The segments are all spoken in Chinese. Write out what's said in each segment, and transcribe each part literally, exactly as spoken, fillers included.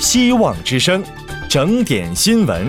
希望之声，整点新闻。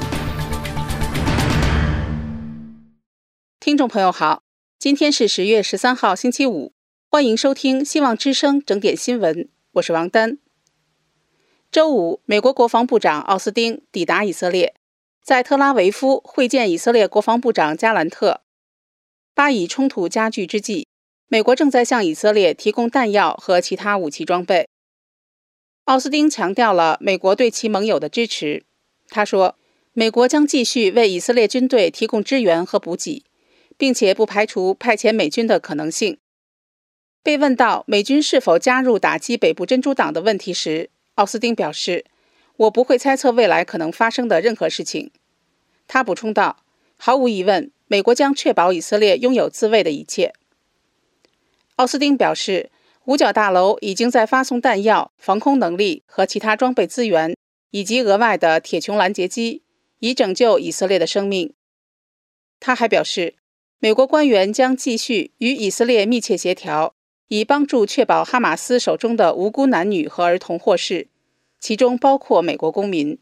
听众朋友好，今天是十月十三号星期五，欢迎收听希望之声整点新闻，我是王丹。周五，美国国防部长奥斯汀抵达以色列，在特拉维夫会见以色列国防部长加兰特。巴以冲突加剧之际，美国正在向以色列提供弹药和其他武器装备。奥斯汀强调了美国对其盟友的支持。他说，美国将继续为以色列军队提供支援和补给，并且不排除派遣美军的可能性。被问到美军是否加入打击北部真主党的问题时，奥斯汀表示，我不会猜测未来可能发生的任何事情。他补充道，毫无疑问，美国将确保以色列拥有自卫的一切。奥斯汀表示，五角大楼已经在发送弹药、防空能力和其他装备资源，以及额外的铁穹拦截机，以拯救以色列的生命。他还表示，美国官员将继续与以色列密切协调，以帮助确保哈马斯手中的无辜男女和儿童获释，其中包括美国公民。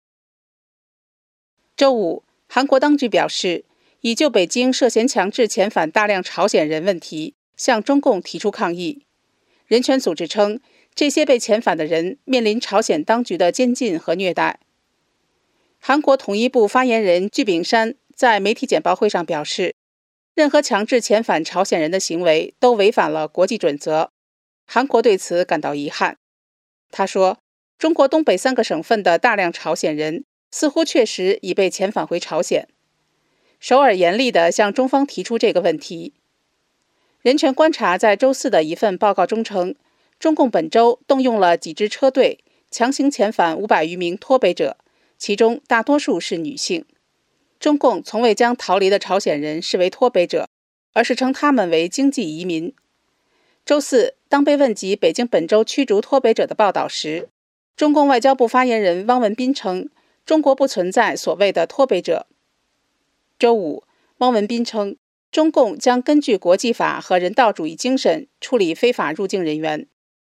周五，韩国当局表示，已就北京涉嫌强制遣返大量朝鲜人问题向中共提出抗议。人权组织称，这些被遣返的人面临朝鲜当局的监禁和虐待。韩国统一部发言人具炳山在媒体简报会上表示，任何强制遣返朝鲜人的行为都违反了国际准则，韩国对此感到遗憾。他说，中国东北三个省份的大量朝鲜人似乎确实已被遣返回朝鲜。首尔严厉地向中方提出这个问题。人权观察在周四的一份报告中称，中共本周动用了几支车队，强行遣返五百余名脱北者，其中大多数是女性。中共从未将逃离的朝鲜人视为脱北者，而是称他们为经济移民。周四，当被问及北京本周驱逐脱北者的报道时，中共外交部发言人汪文斌称，中国不存在所谓的脱北者。周五，汪文斌称，中共将根据国际法和人道主义精神处理非法入境人员。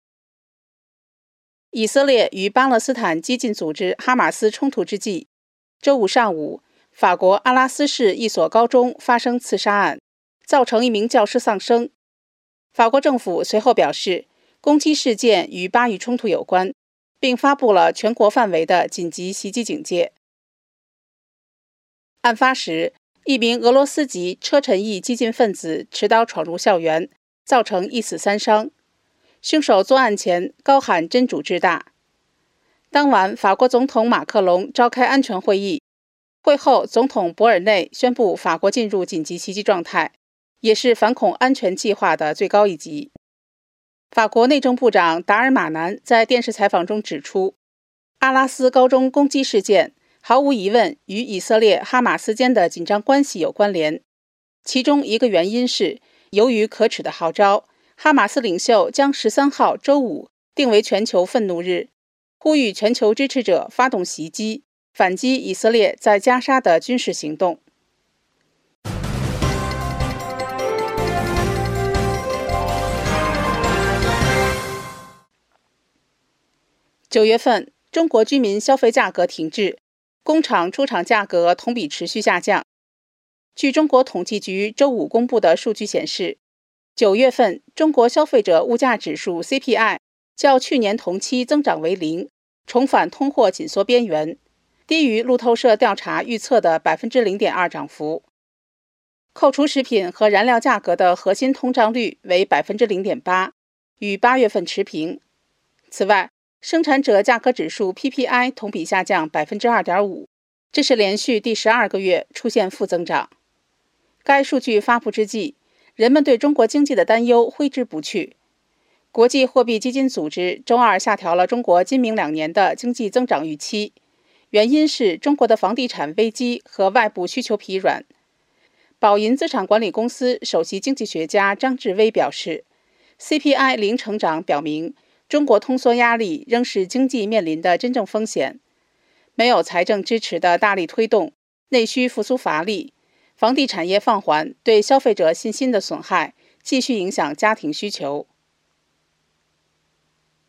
以色列与巴勒斯坦激进组织哈马斯冲突之际，周五上午，法国阿拉斯市一所高中发生刺杀案，造成一名教师丧生。法国政府随后表示，攻击事件与巴以冲突有关，并发布了全国范围的紧急袭击警戒。案发时，一名俄罗斯籍车臣裔激进分子持刀闯入校园，造成一死三伤。凶手作案前高喊真主至大。当晚，法国总统马克龙召开安全会议，会后总统博尔内宣布法国进入紧急袭击状态，也是反恐安全计划的最高一级。法国内政部长达尔马南在电视采访中指出，阿拉斯高中攻击事件毫无疑问与以色列哈马斯间的紧张关系有关联，其中一个原因是，由于可耻的号召，哈马斯领袖将十三号周五定为全球愤怒日，呼吁全球支持者发动袭击，反击以色列在加沙的军事行动。九月份，中国居民消费价格停滞，工厂出厂价格同比持续下降。据中国统计局周五公布的数据显示，九月份中国消费者物价指数 C P I 较去年同期增长为零，重返通货紧缩边缘，低于路透社调查预测的 百分之零点二 涨幅。扣除食品和燃料价格的核心通胀率为 百分之零点八， 与八月份持平。此外，生产者价格指数 P P I 同比下降 百分之二点五， 这是连续第十二个月出现负增长。该数据发布之际，人们对中国经济的担忧挥之不去。国际货币基金组织周二下调了中国今明两年的经济增长预期，原因是中国的房地产危机和外部需求疲软。宝银资产管理公司首席经济学家张志威表示， C P I 零成长表明中国通缩压力仍是经济面临的真正风险。没有财政支持的大力推动，内需复苏乏力，房地产业放缓对消费者信心的损害继续影响家庭需求。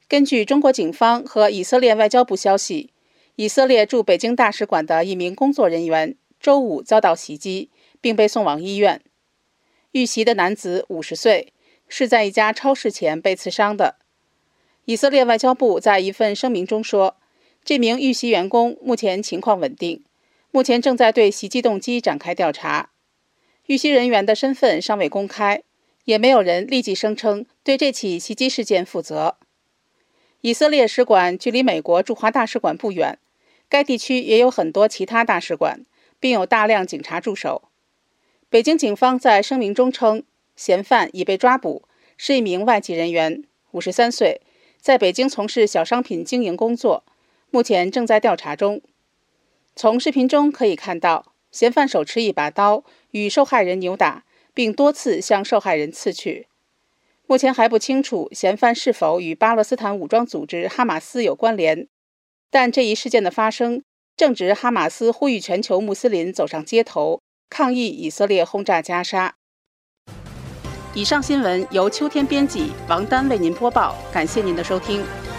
根据中国警方和以色列外交部消息，以色列驻北京大使馆的一名工作人员周五遭到袭击，并被送往医院。遇袭的男子五十岁，是在一家超市前被刺伤的。以色列外交部在一份声明中说，这名遇袭员工目前情况稳定，目前正在对袭击动机展开调查。遇袭人员的身份尚未公开，也没有人立即声称对这起袭击事件负责。以色列使馆距离美国驻华大使馆不远，该地区也有很多其他大使馆，并有大量警察驻守。北京警方在声明中称，嫌犯已被抓捕，是一名外籍人员，五十三岁，在北京从事小商品经营工作，目前正在调查中。从视频中可以看到，嫌犯手持一把刀与受害人扭打，并多次向受害人刺去。目前还不清楚嫌犯是否与巴勒斯坦武装组织哈马斯有关联，但这一事件的发生正值哈马斯呼吁全球穆斯林走上街头，抗议以色列轰炸加沙。以上新闻由秋天编辑，王丹为您播报，感谢您的收听。